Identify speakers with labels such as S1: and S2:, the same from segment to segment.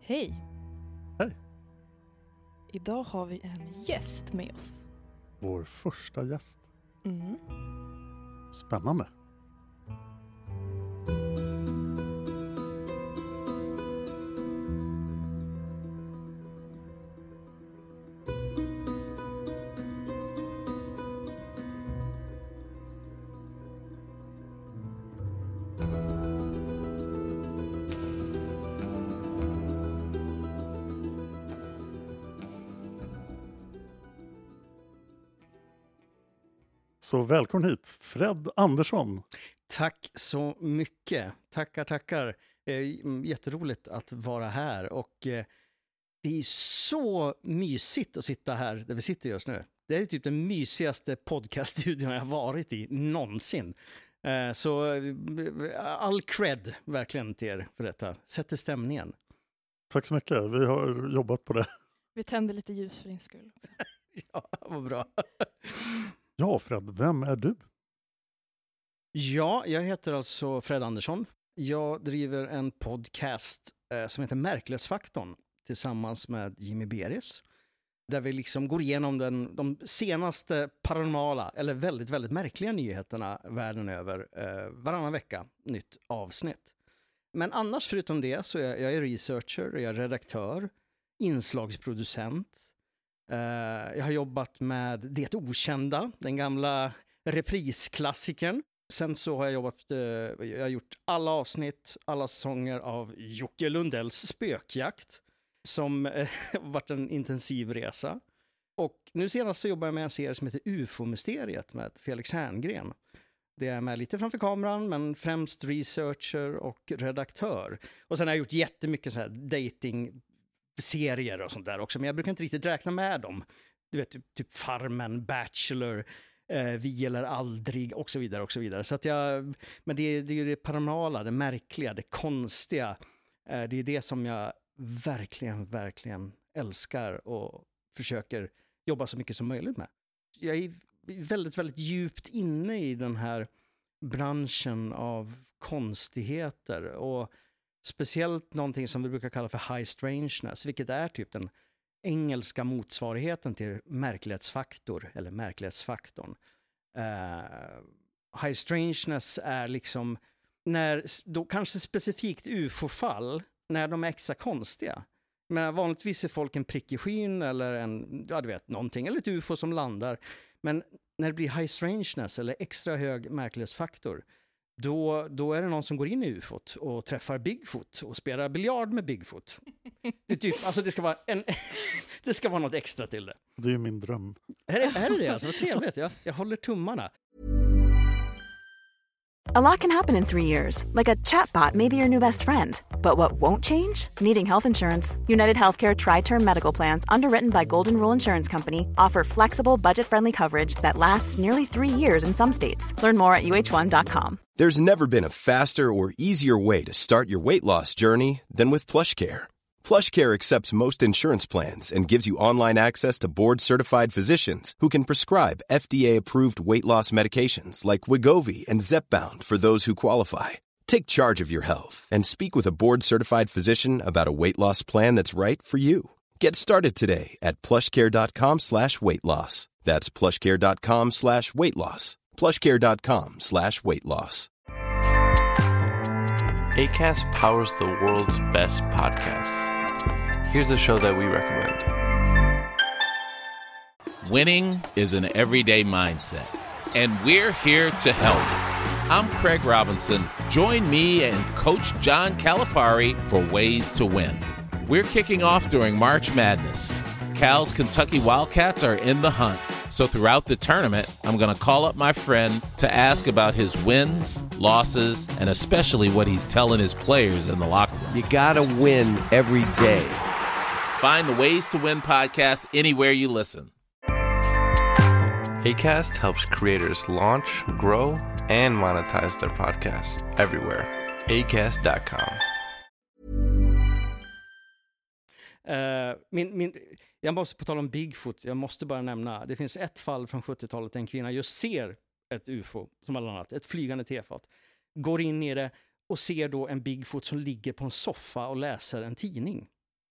S1: Hej!
S2: Hej!
S1: Idag har vi en gäst med oss.
S2: Vår första gäst.
S1: Mm.
S2: Spännande. Så välkommen hit, Fred Andersson.
S3: Tack så mycket. Tackar. Jätteroligt att vara här och det är så mysigt att sitta här där vi sitter just nu. Det är typ den mysigaste podcaststudion jag har varit i någonsin. Så all cred verkligen till er för detta. Sätter stämningen.
S2: Tack så mycket, vi har jobbat på det.
S1: Vi tänder lite ljus för din skull också.
S3: Ja, vad bra.
S2: Ja, Fred, vem är du?
S3: Ja, jag heter alltså Fred Andersson. Jag driver en podcast som heter Märklighetsfaktorn tillsammans med Jimmy Beres. Där vi liksom går igenom de senaste paranormala eller väldigt, väldigt märkliga nyheterna världen över varannan vecka. Nytt avsnitt. Men annars förutom det så är jag researcher, jag är redaktör, inslagsproducent. Jag har jobbat med Det Okända, den gamla reprisklassikern. Sen så har jag har gjort alla avsnitt, alla säsonger av Jocke Lundells Spökjakt, som varit en intensiv resa. Och nu senast så jobbar jag med en serie som heter UFO-mysteriet med Felix Herngren. Det är med lite framför kameran, men främst researcher och redaktör. Och sen har jag gjort jättemycket så här dating-serier och sånt där också, men jag brukar inte riktigt räkna med dem. Du vet, typ Farmen, Bachelor, Vi eller aldrig och så vidare och så vidare. Så att men det är ju det paranormala, det märkliga, det konstiga. Det är det som jag verkligen älskar och försöker jobba så mycket som möjligt med. Jag är väldigt, väldigt djupt inne i den här branschen av konstigheter och speciellt någonting som vi brukar kalla för high strangeness, vilket är typ den engelska motsvarigheten till märklighetsfaktor eller märklighetsfaktorn. High strangeness är liksom då kanske specifikt UFO-fall när de är extra konstiga. Men vanligtvis är folk en prick i skyn eller någonting, eller ett UFO som landar. Men när det blir high strangeness eller extra hög märklighetsfaktor, då är det någon som går in i UFOt och träffar Bigfoot och spelar biljard med Bigfoot. Det är typ, alltså det ska vara något extra till det.
S2: Det är ju min dröm.
S3: Är det alltså? Vad trevligt. Jag håller tummarna.
S4: A lot can happen in 3 years, like a chatbot may be your new best friend. But what won't change? Needing health insurance. United Healthcare Tri-Term Medical Plans, underwritten by Golden Rule Insurance Company, offer flexible, budget-friendly coverage that lasts nearly 3 years in some states. Learn more at uh1.com.
S5: There's never been a faster or easier way to start your weight loss journey than with PlushCare. PlushCare accepts most insurance plans and gives you online access to board-certified physicians who can prescribe FDA-approved weight loss medications like Wegovy and Zepbound for those who qualify. Take charge of your health and speak with a board-certified physician about a weight loss plan that's right for you. Get started today at plushcare.com/weightloss. That's plushcare.com/weightloss. plushcare.com/weightloss.
S6: Acast powers the world's best podcasts. Here's a show that we recommend.
S7: Winning is an everyday mindset, and we're here to help. I'm Craig Robinson. Join me and Coach John Calipari for Ways to Win. We're kicking off during March Madness. Cal's Kentucky Wildcats are in the hunt. So throughout the tournament, I'm going to call up my friend to ask about his wins, losses, and especially what he's telling his players in the locker room.
S8: You gotta win every day.
S7: Find the Ways to Win podcast anywhere you listen.
S6: Acast helps creators launch, grow, and monetize their podcasts everywhere. Acast.com.
S3: Jag måste på tal om Bigfoot, jag måste bara nämna, det finns ett fall från 70-talet där en kvinna just ser ett UFO, som alla annat, ett flygande tefat, går in i det och ser då en Bigfoot som ligger på en soffa och läser en tidning.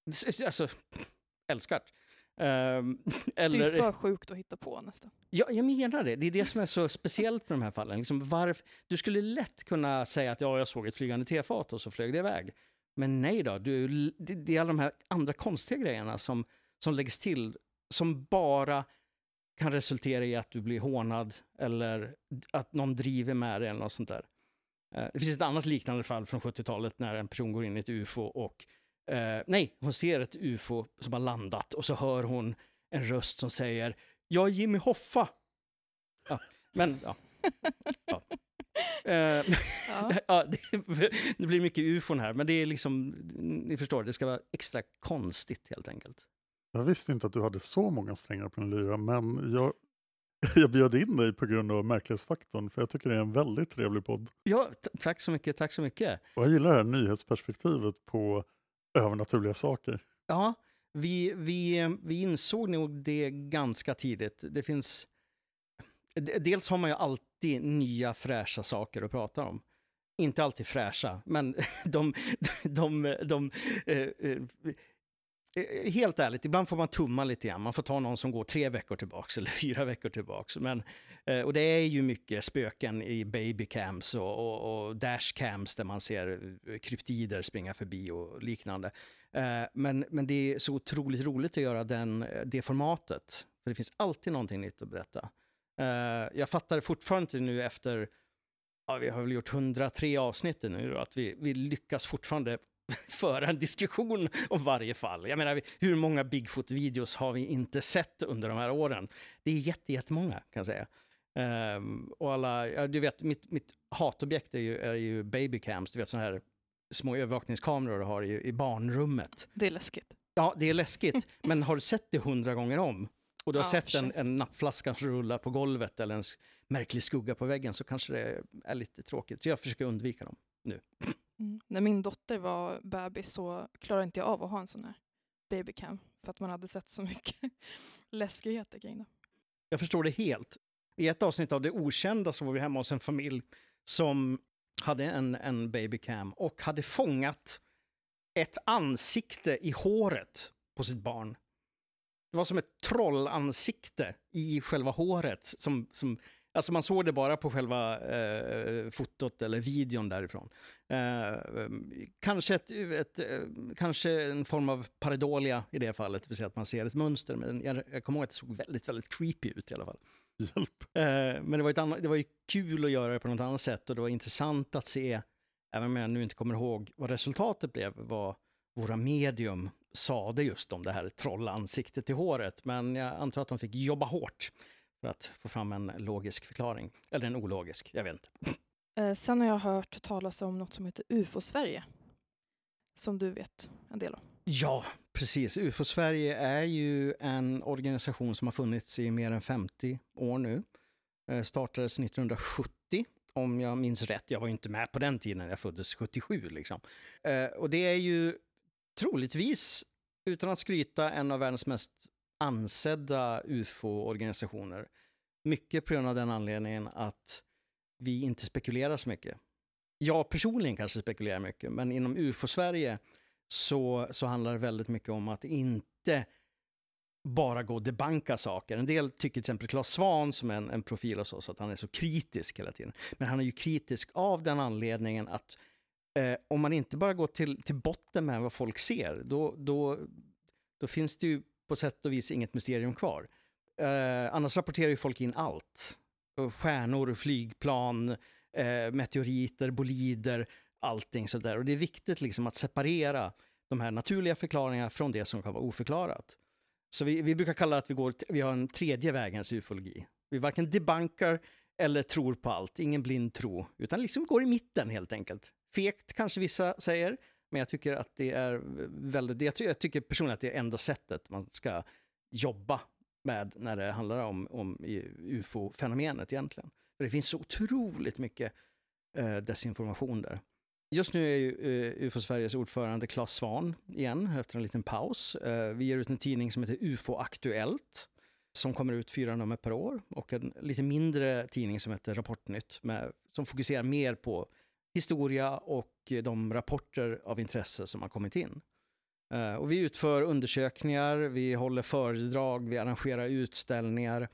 S3: Alltså, älskat.
S1: Det är för sjukt att hitta på nästan.
S3: Ja, jag menar det. Det är det som är så speciellt med de här fallen. Liksom du skulle lätt kunna säga att jag såg ett flygande tefat och så flög det iväg. Men nej då, det är alla de här andra konstiga grejerna som läggs till, som bara kan resultera i att du blir hånad eller att någon driver med dig eller något sånt där. Det finns ett annat liknande fall från 70-talet när en person går in i ett UFO och hon ser ett UFO som har landat och så hör hon en röst som säger "Jag är Jimmy Hoffa". Ja, men ja. Ja. Ja, det blir mycket UFOn här, men det är liksom, ni förstår, det ska vara extra konstigt helt enkelt.
S2: Jag visste inte att du hade så många strängar på en lyra, men jag bjöd in dig på grund av märklighetsfaktorn, för jag tycker det är en väldigt trevlig podd.
S3: Ja, tack så mycket.
S2: Och jag gillar det här nyhetsperspektivet på övernaturliga saker.
S3: Ja, vi insåg nog det ganska tidigt. Det finns... Dels har man ju alltid nya fräscha saker att prata om. Inte alltid fräscha, men helt ärligt, ibland får man tumma lite grann. Man får ta någon som går 3 veckor tillbaks eller 4 veckor tillbaks. Men, och det är ju mycket spöken i babycams och dashcams där man ser kryptider springa förbi och liknande. Men det är så otroligt roligt att göra det formatet. För det finns alltid någonting nytt att berätta. Jag fattar fortfarande nu efter, vi har väl gjort 103 avsnitt nu, att vi lyckas fortfarande föra en diskussion om varje fall. Jag menar, hur många Bigfoot-videos har vi inte sett under de här åren? Det är jättemånga, kan jag säga. Och alla, du vet, mitt hatobjekt är ju babycams, du vet, sådana här små övervakningskameror du har i barnrummet.
S1: Det är läskigt.
S3: Ja, det är läskigt, men har du sett det 100 gånger om? Och du har sett en nappflaska som rullar på golvet eller en märklig skugga på väggen, så kanske det är lite tråkigt. Så jag försöker undvika dem nu.
S1: När min dotter var bebis så klarade inte jag av att ha en sån här babycam. För att man hade sett så mycket läskigheter kring det.
S3: Jag förstår det helt. I ett avsnitt av Det Okända så var vi hemma hos en familj som hade en babycam och hade fångat ett ansikte i håret på sitt barn. Det var som ett trollansikte i själva håret. Alltså man såg det bara på själva fotot eller videon därifrån. Kanske en form av pareidolia i det fallet. Det vill säga att man ser ett mönster. Men jag kommer ihåg att det såg väldigt, väldigt creepy ut i alla fall.
S2: Hjälp.
S3: Men det var ju kul att göra det på något annat sätt. Och det var intressant att se, även om jag nu inte kommer ihåg vad resultatet blev, vad våra medium sade just om det här trollansiktet i håret. Men jag antar att de fick jobba hårt för att få fram en logisk förklaring. Eller en ologisk, jag vet inte.
S1: Sen har jag hört talas om något som heter UFO-Sverige. Som du vet en del om.
S3: Ja, precis. UFO-Sverige är ju en organisation som har funnits i mer än 50 år nu. Startades 1970, om jag minns rätt. Jag var ju inte med på den tiden, jag föddes 77 liksom. Och det är ju troligtvis, utan att skryta, en av världens mest ansedda UFO-organisationer. Mycket på grund av den anledningen att vi inte spekulerar så mycket. Jag personligen kanske spekulerar mycket, men inom UFO-Sverige så handlar det väldigt mycket om att inte bara gå och debanka saker. En del tycker till exempel Claes Svahn, som är en profil hos oss, att han är så kritisk hela tiden. Men han är ju kritisk av den anledningen att om man inte bara går till botten med vad folk ser, då finns det ju på sätt och vis inget mysterium kvar. Annars rapporterar ju folk in allt. Stjärnor, flygplan, meteoriter, bolider, allting sådär. Och det är viktigt liksom att separera de här naturliga förklaringarna från det som kan vara oförklarat. Så vi brukar kalla det att vi har en tredje vägens ufologi. Vi varken debankar eller tror på allt. Ingen blind tro. Utan liksom går i mitten helt enkelt. Fekt kanske vissa säger. Men jag tycker att det är väldigt... Jag tycker personligen att det är enda sättet man ska jobba med när det handlar om UFO-fenomenet egentligen. För det finns så otroligt mycket desinformation där. Just nu är ju UFO-Sveriges ordförande Claes Svahn igen, efter en liten paus. Vi ger ut en tidning som heter UFO Aktuellt, som kommer ut 4 nummer per år. Och en lite mindre tidning som heter Rapportnytt, som fokuserar mer på historia och de rapporter av intresse som har kommit in. Och vi utför undersökningar, vi håller föredrag, vi arrangerar utställningar.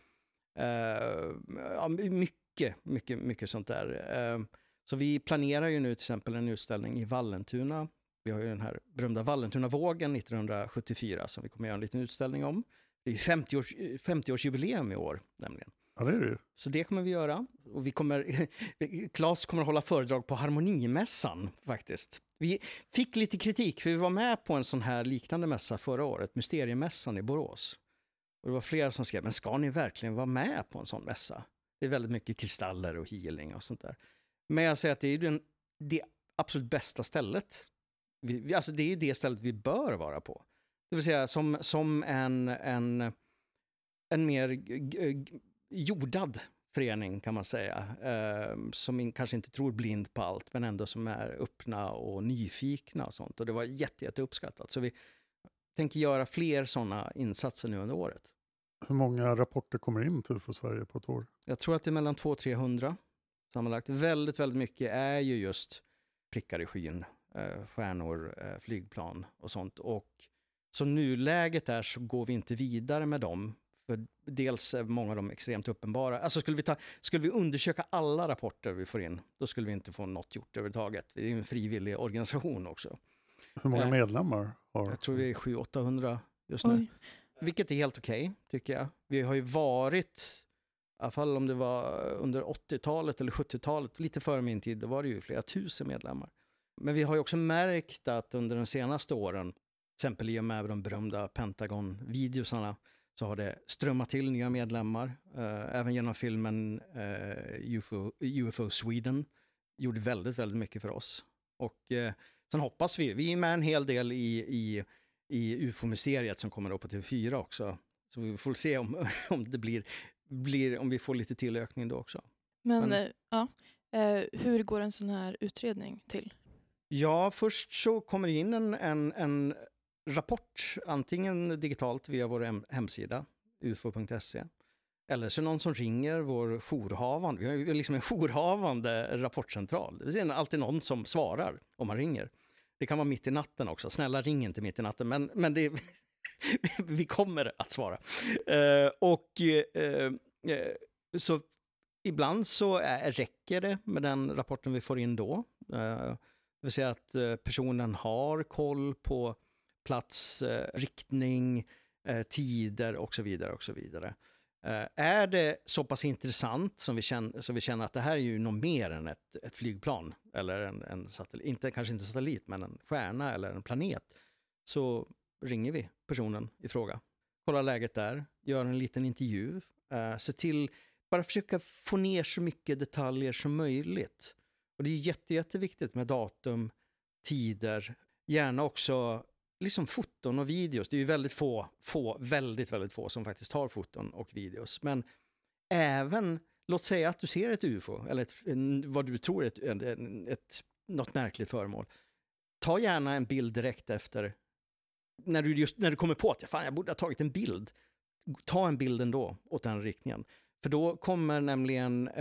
S3: Mycket sånt där. Så vi planerar ju nu till exempel en utställning i Vallentuna. Vi har ju den här berömda Vallentuna-vågen 1974 som vi kommer göra en liten utställning om. Det är 50-årsjubileum i år nämligen.
S2: Ja, det är det ju.
S3: Så det kommer vi göra. Och Claes kommer att hålla föredrag på Harmonimässan faktiskt. Vi fick lite kritik för vi var med på en sån här liknande mässa förra året, Mysteriemässan i Borås. Och det var flera som skrev, men ska ni verkligen vara med på en sån mässa? Det är väldigt mycket kristaller och healing och sånt där. Men jag säger att det är det absolut bästa stället. Alltså det är det stället vi bör vara på. Det vill säga som en mer jordad förening kan man säga. Som kanske inte tror blind på allt men ändå som är öppna och nyfikna och sånt. Och det var jätteuppskattat. Så vi tänker göra fler sådana insatser nu under året.
S2: Hur många rapporter kommer in till UFO Sverige på ett år?
S3: Jag tror att det är mellan 200-300 sammanlagt. Väldigt, väldigt mycket är ju just prickar i skyn, stjärnor, flygplan och sånt. Och så nuläget är så går vi inte vidare med dem. För dels är många av dem extremt uppenbara. Alltså skulle vi undersöka alla rapporter vi får in, då skulle vi inte få något gjort överhuvudtaget. Det är ju en frivillig organisation också.
S2: Hur många medlemmar har?
S3: Jag tror vi är 700-800 just nu.
S1: Oj.
S3: Vilket är helt okej, tycker jag. Vi har ju varit, i alla fall om det var under 80-talet eller 70-talet, lite före min tid, då var det ju flera tusen medlemmar. Men vi har ju också märkt att under de senaste åren, till exempel i och med de berömda Pentagon-videosarna, så har det strömmat till nya medlemmar. Även genom filmen UFO Sweden gjorde väldigt, väldigt mycket för oss. Och sen hoppas vi är med en hel del i UFO-mysteriet som kommer upp på TV4 också. Så vi får se om det blir om vi får lite tillökning då också.
S1: Men hur går en sån här utredning till?
S3: Ja, först så kommer det in en rapport, antingen digitalt via vår hemsida, ufo.se, eller så någon som ringer vår jourhavande. Vi har ju liksom en jourhavande rapportcentral. Det är alltid någon som svarar om man ringer. Det kan vara mitt i natten också. Snälla, ring inte mitt i natten, men det, vi kommer att svara. Så ibland så räcker det med den rapporten vi får in då. Det vill säga att personen har koll på plats, riktning, tider och så vidare och så vidare. Är det så pass intressant som vi känner att det här är ju något mer än ett flygplan eller en satellit, kanske inte satellit men en stjärna eller en planet, så ringer vi personen i fråga. Kollar läget där, gör en liten intervju, se till, bara försöka få ner så mycket detaljer som möjligt. Och det är jätteviktigt med datum, tider, gärna också liksom foton och videos. Det är ju väldigt få som faktiskt tar foton och videos. Men även, låt säga att du ser ett UFO eller vad du tror är något märkligt föremål. Ta gärna en bild direkt efter när du kommer på att jag borde ha tagit en bild. Ta en bild ändå åt den riktningen. För då kommer nämligen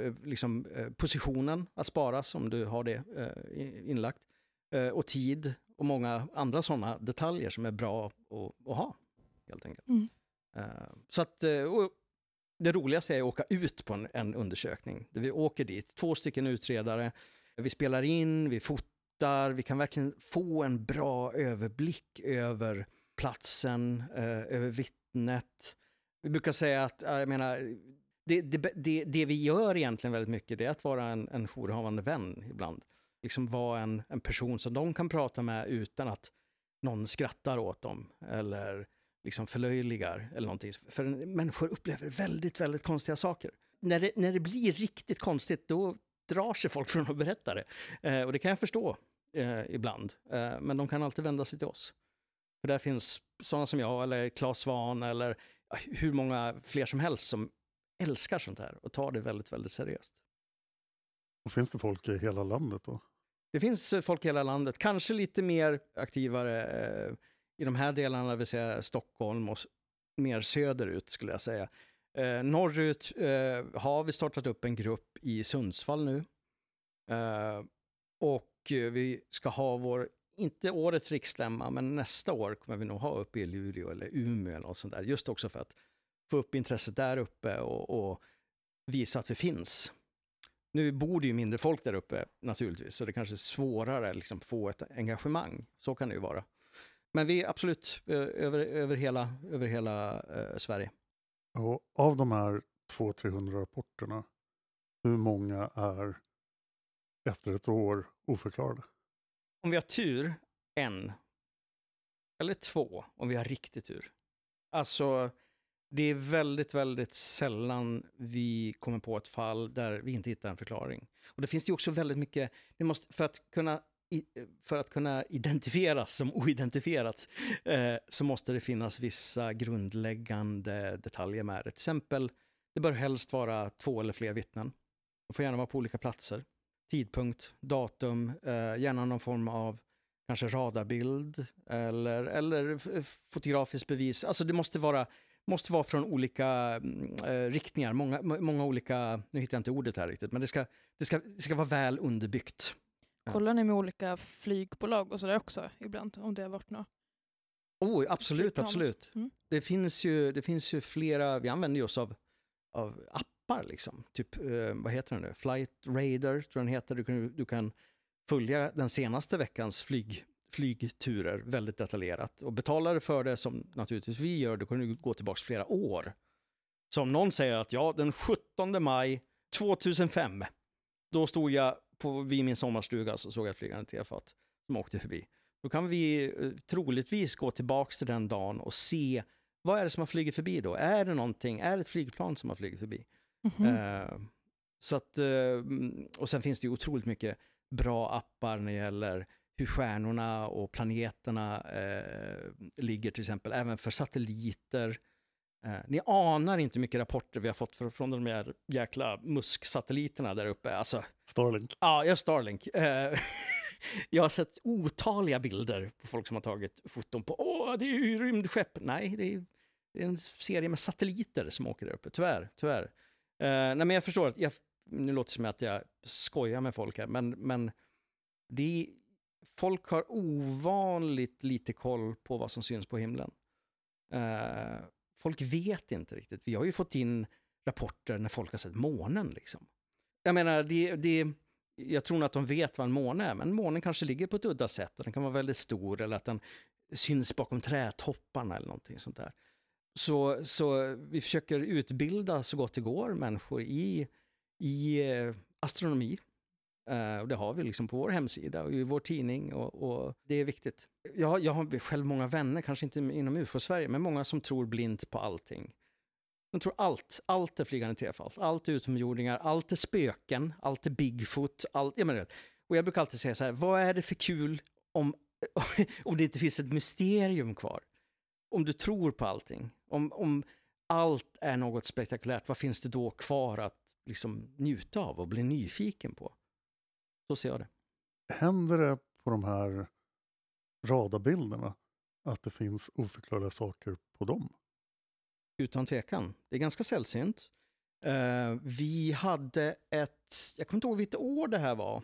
S3: positionen att sparas om du har det inlagt. Och tid och många andra sådana detaljer som är bra att ha, helt enkelt. Så att det roligaste är att åka ut på en undersökning. Där vi åker dit, 2 stycken utredare, vi spelar in, vi fotar, vi kan verkligen få en bra överblick över platsen, över vittnet. Vi brukar säga att, jag menar, det vi gör egentligen väldigt mycket, det är att vara en jourhavande vän ibland. Liksom vara en person som de kan prata med utan att någon skrattar åt dem eller liksom förlöjligar eller någonting. För människor upplever väldigt, väldigt konstiga saker. När det blir riktigt konstigt, då drar sig folk från att berätta det. Och det kan jag förstå ibland. Men de kan alltid vända sig till oss. För där finns sådana som jag eller Claes Svahn eller hur många fler som helst som älskar sånt här och tar det väldigt, väldigt seriöst.
S2: Och finns det folk i hela landet då?
S3: Det finns folk i hela landet. Kanske lite mer aktivare i de här delarna, det vill säga Stockholm och mer söderut skulle jag säga. Norrut har vi startat upp en grupp i Sundsvall nu. Och vi ska ha vår inte årets riksstämma, men nästa år kommer vi nog ha uppe i Luleå eller Umeå eller något sånt där. Just också för att få upp intresset där uppe och visa att vi finns. Nu bor det ju mindre folk där uppe naturligtvis, så det kanske är svårare liksom, att få ett engagemang. Så kan det ju vara. Men vi är absolut över hela Sverige.
S2: Och av de här 200-300 rapporterna, hur många är efter ett år oförklarade?
S3: Om vi har tur, 1. Eller 2 om vi har riktigt tur. Alltså, det är väldigt, väldigt sällan vi kommer på ett fall där vi inte hittar en förklaring. Och det finns ju också väldigt mycket, för att kunna identifieras som oidentifierat så måste det finnas vissa grundläggande detaljer med det. Till exempel, det bör helst vara 2 eller fler vittnen. Det får gärna vara på olika platser. Tidpunkt, datum, gärna någon form av kanske radarbild eller fotografiskt bevis. Alltså det måste vara från olika riktningar, många olika, nu hittar jag inte ordet här riktigt, men det ska vara väl underbyggt.
S1: Kollar ni med olika flygbolag och sådär också ibland, om det har varit något?
S3: Absolut.
S1: Mm.
S3: Det finns ju flera, vi använder ju oss av appar liksom. Typ, vad heter den nu? Flight Radar tror jag den heter. Du kan följa den senaste veckans flygturer väldigt detaljerat. Och betalar du för det som naturligtvis vi gör, då kan du gå tillbaka flera år. Så om någon säger att den 17 maj 2005, då stod jag vid min sommarstuga så såg jag ett flygande tefat som åkte förbi. Då kan vi troligtvis gå tillbaka till den dagen och se vad är det som har flugit förbi då? Är det ett flygplan som har flugit förbi?
S1: Mm-hmm.
S3: Så att, och sen finns det ju otroligt mycket bra appar när det gäller hur stjärnorna och planeterna ligger till exempel, även för satelliter. Ni anar inte mycket rapporter vi har fått från de här jäkla Musk-satelliterna där uppe. Alltså,
S2: Starlink.
S3: Ja, Starlink. Jag har sett otaliga bilder på folk som har tagit foton på, det är ju rymdskepp. Nej, det är en serie med satelliter som åker där uppe. Tyvärr. Nej, men jag förstår att nu låter det som att jag skojar med folk här, men folk har ovanligt lite koll på vad som syns på himlen. Folk vet inte riktigt. Vi har ju fått in rapporter när folk har sett månen liksom. Jag menar, jag tror att de vet vad en måne är, men månen kanske ligger på ett udda sätt och den kan vara väldigt stor, eller att den syns bakom trädtopparna eller någonting sånt där. Så vi försöker utbilda så gott det går människor i astronomi. Och det har vi liksom på vår hemsida och i vår tidning och det är viktigt. Jag har själv många vänner, kanske inte inom UFO-Sverige, men många som tror blint på allting. De tror allt är flygande tefat, allt är utomjordingar, allt är spöken, allt är Bigfoot, och jag brukar alltid säga så här, vad är det för kul om det inte finns ett mysterium kvar? Om du tror på allting, om allt är något spektakulärt, vad finns det då kvar att liksom njuta av och bli nyfiken på? Så ser jag det.
S2: Händer det på de här radarbilderna att det finns oförklarliga saker på dem?
S3: Utan tvekan. Det är ganska sällsynt. Vi hade jag kommer inte ihåg vilket år det här var,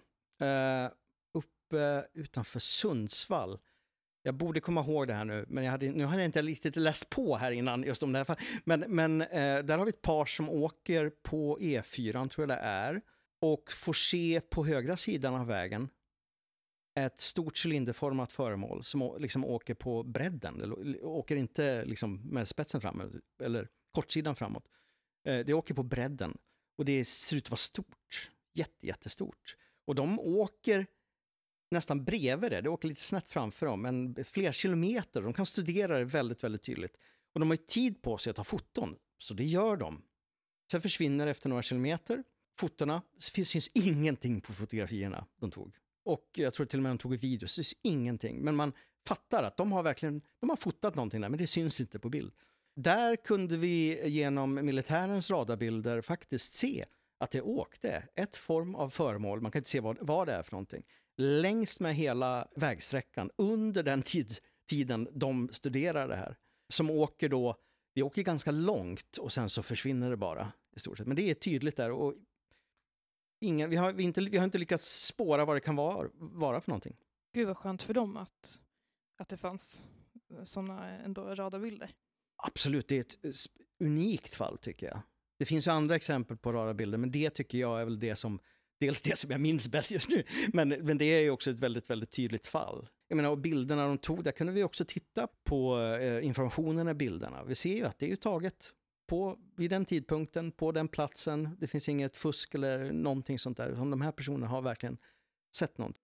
S3: uppe utanför Sundsvall. Jag borde komma ihåg det här nu, men nu hade jag inte riktigt läst på här innan just om det här fallet. Men där har vi ett par som åker på E4, tror jag det är, och får se på högra sidan av vägen ett stort cylinderformat föremål som liksom åker på bredden, eller åker inte liksom med spetsen framåt eller kortsidan framåt. Det åker på bredden och det ser ut att vara stort, jättestort. Och de åker nästan bredvid det åker lite snett framför dem, men flera kilometer. De kan studera det väldigt, väldigt tydligt. Och de har ju tid på sig att ta foton, så det gör de. Sen försvinner efter några kilometer. Fotorna, det syns ingenting på fotografierna de tog. Och jag tror till och med de tog i video, så det syns ingenting. Men man fattar att de har fotat någonting där, men det syns inte på bild. Där kunde vi genom militärens radarbilder faktiskt se att det åkte ett form av föremål, man kan inte se vad det är för någonting, längs med hela vägsträckan under den tiden de studerar det här. Som åker då, det åker ganska långt och sen så försvinner det bara i stort sett. Men det är tydligt där och vi har inte lyckats spåra vad det kan vara för någonting.
S1: Gud vad skönt för dem att det fanns sådana ändå radarbilder.
S3: Absolut, det är ett unikt fall tycker jag. Det finns ju andra exempel på radarbilder, men det tycker jag är väl det som, dels det som jag minns bäst just nu, men det är ju också ett väldigt, väldigt tydligt fall. Jag menar, och bilderna de tog, där kunde vi också titta på informationen i bilderna. Vi ser ju att det är ju taget vid den tidpunkten, på den platsen. Det finns inget fusk eller någonting sånt där. De här personerna har verkligen sett något.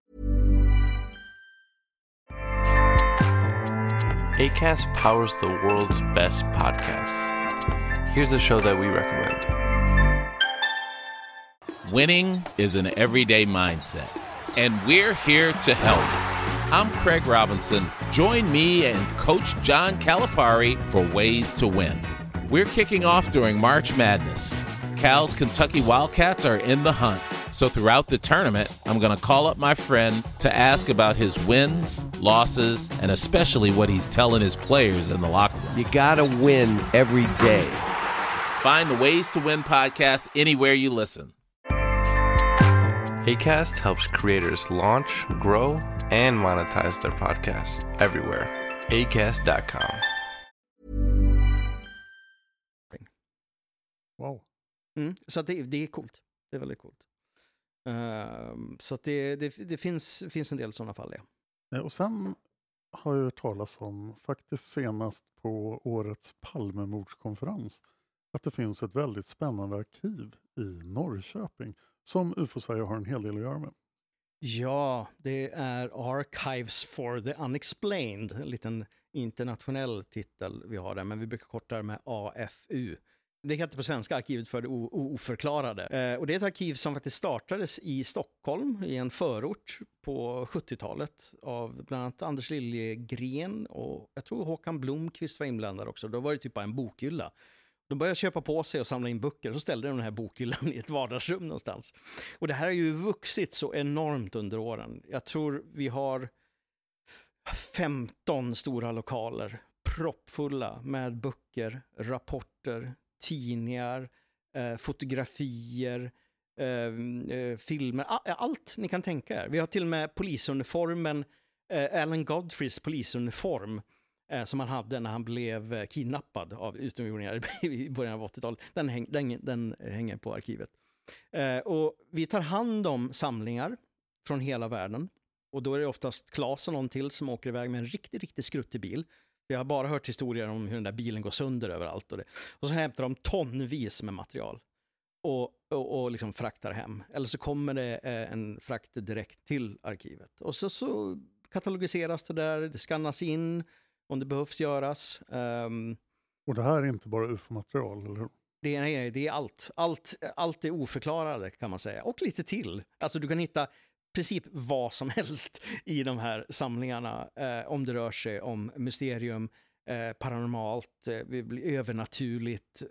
S6: Acast powers the world's best podcasts. Here's a show that we recommend.
S7: Winning is an everyday mindset, and we're here to help. I'm Craig Robinson. Join me and Coach John Calipari for Ways to Win. We're kicking off during March Madness. Cal's Kentucky Wildcats are in the hunt. So throughout the tournament, I'm going to call up my friend to ask about his wins, losses, and especially what he's telling his players in the locker room.
S8: You gotta win every day.
S7: Find the Ways to Win podcast anywhere you listen.
S6: Acast helps creators launch, grow, and monetize their podcasts everywhere. Acast.com.
S2: Wow.
S3: Så att det är coolt. Det är väldigt coolt. Så att det finns en del sådana fall. Ja.
S2: Och sen har jag hört talas om, faktiskt senast på årets Palmemordskonferens, att det finns ett väldigt spännande arkiv i Norrköping som UFO-Sverige har en hel del att göra med.
S3: Ja, det är Archives for the Unexplained, en liten internationell titel vi har där, men vi brukar korta det med AFU. Det heter på svenska Arkivet för det oförklarade. Och det är ett arkiv som faktiskt startades i Stockholm, i en förort på 70-talet av bland annat Anders Liljegren och jag tror Håkan Blomqvist var inblandad också. Då var det typ bara en bokhylla. De började köpa på sig och samla in böcker, så ställde de den här bokhyllan i ett vardagsrum någonstans. Och det här har ju vuxit så enormt under åren. Jag tror vi har 15 stora lokaler proppfulla med böcker, rapporter, tidningar, fotografier, filmer, allt ni kan tänka er. Vi har till och med polisuniformen, Alan Godfreys polisuniform som han hade när han blev kidnappad av utomjordingar i början av 80-talet. Den hänger på arkivet. Och vi tar hand om samlingar från hela världen. Och då är det oftast Claes och någon till som åker iväg med en riktigt skruttig bil. Jag har bara hört historier om hur den där bilen går sönder överallt. Och så hämtar de tonvis med material och liksom fraktar hem. Eller så kommer det en frakt direkt till arkivet. Och så katalogiseras det där, det skannas in om det behövs göras.
S2: Och det här är inte bara UFO-material, eller hur?
S3: Det är allt. Allt är oförklarade kan man säga. Och lite till. Alltså du kan hitta princip vad som helst i de här samlingarna, om det rör sig om mysterium, paranormalt, övernaturligt,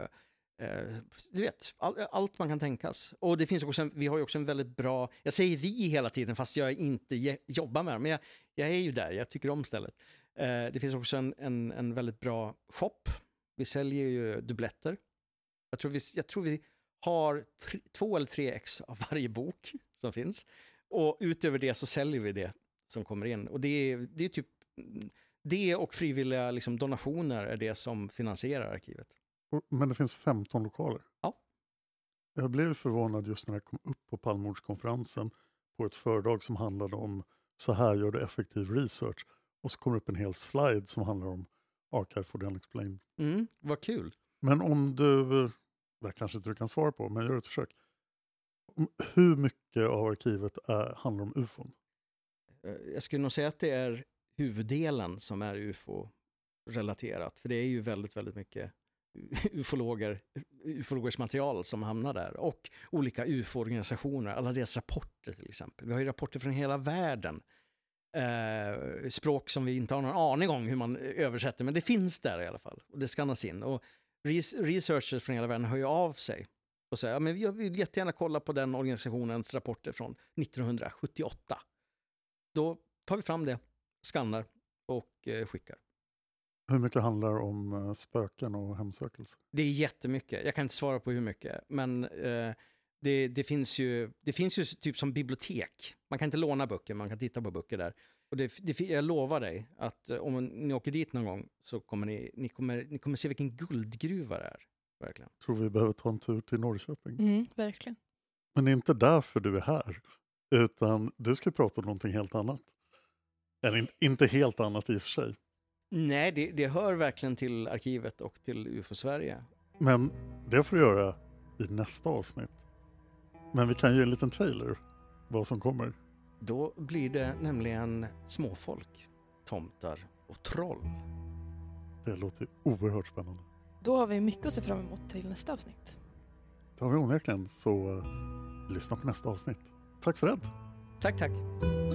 S3: du vet, allt man kan tänkas. Och det finns också vi har ju också en väldigt bra, jag säger vi hela tiden fast jag inte jobbar med det, men jag är ju där, jag tycker om stället. Det finns också en väldigt bra shop. Vi säljer ju dubbletter. Jag tror vi har 2 eller 3 ex av varje bok som finns. Och utöver det så säljer vi det som kommer in. Och det är typ det och frivilliga liksom, donationer är det som finansierar arkivet.
S2: Men det finns 15 lokaler?
S3: Ja.
S2: Jag blev förvånad just när jag kom upp på Palmemordskonferensen på ett föredrag som handlade om så här gör du effektiv research. Och så kommer upp en hel slide som handlar om Archive for the Unexplained.
S3: Vad kul.
S2: Men om du, det kanske inte du kan svara på, men gör ett försök. Hur mycket av arkivet handlar om UFO?
S3: Jag skulle nog säga att det är huvuddelen som är UFO-relaterat. För det är ju väldigt, väldigt mycket ufologers material som hamnar där. Och olika UFO-organisationer, alla deras rapporter till exempel. Vi har ju rapporter från hela världen. Språk som vi inte har någon aning om hur man översätter, men det finns där i alla fall. Och det skannas in. Och researchers från hela världen hör ju av sig. Och säger, ja, men jag vill jättegärna kolla på den organisationens rapporter från 1978. Då tar vi fram det, skannar och skickar.
S2: Hur mycket handlar om spöken och hemsökelser?
S3: Det är jättemycket. Jag kan inte svara på hur mycket. Men Det finns ju typ som bibliotek. Man kan inte låna böcker, man kan titta på böcker där. Och jag lovar dig att om ni åker dit någon gång så kommer ni kommer se vilken guldgruva det är. Verkligen.
S2: Jag tror vi behöver ta en tur till Norrköping.
S1: Verkligen.
S2: Men det är inte därför du är här. Utan du ska prata om någonting helt annat. Eller inte helt annat i och för sig.
S3: Nej, det hör verkligen till arkivet och till UFO Sverige.
S2: Men det får du göra i nästa avsnitt. Men vi kan ju en liten trailer vad som kommer.
S3: Då blir det nämligen småfolk, tomtar och troll.
S2: Det låter oerhört spännande.
S1: Då har vi mycket att se fram emot till nästa avsnitt.
S2: Det har vi onekligen, så lyssna på nästa avsnitt. Tack för det.
S3: Tack.